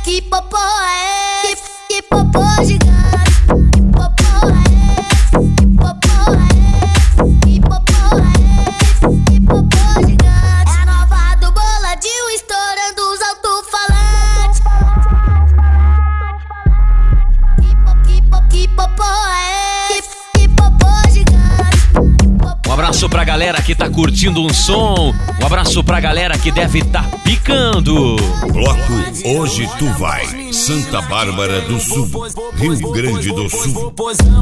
Que popô é esse? Que popô gigante? Que popô é esse? Que popô é esse? Que popô é esse? Que popô gigante? É a nova do Boladinho estourando os alto-falantes. Que popô é esse? Que popô gigante? Um abraço pra galera que tá curtindo um som. Um abraço pra galera que deve tá picando. Bloco Hoje Tu Vai, Santa Bárbara do Sul, Rio Grande do Sul.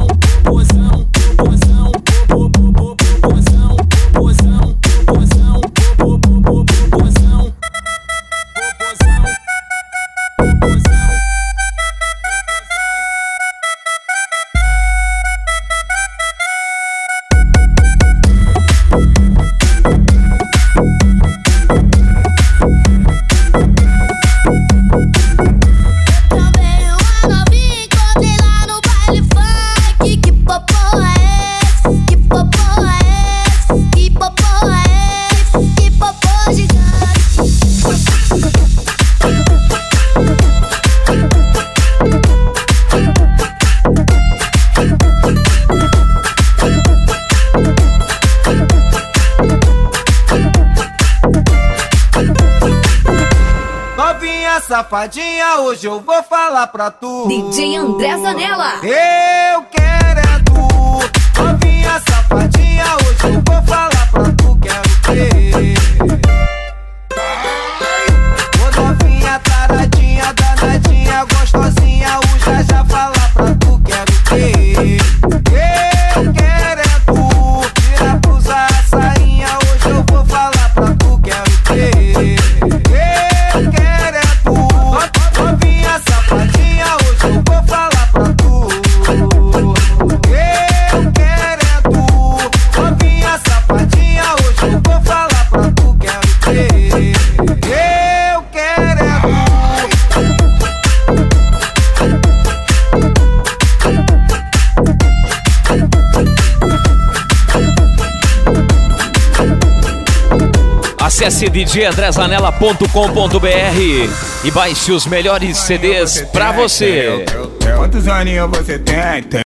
Safadinha, hoje eu vou falar pra tu. DJ André Zanella. Eu quero é tu. Novinha safadinha, hoje eu vou falar pra tu. Quero ter. Ô novinha taradinha, danadinha, gostosinha, o já falar pra tu. Quero ter. Eu quero é tu. Tira a blusa, a sainha, hoje eu vou falar pra tu. Quero ter. Eu quero é tu. Novinha safadinha, hoje eu vou falar pra tu. Eu quero é tu. Novinha safadinha, hoje eu vou falar pra tu. Quero ter. Eu quero é tu. Acesse djandrezanella.com.br e baixe os melhores CDs pra você. Quantos aninhos você tem?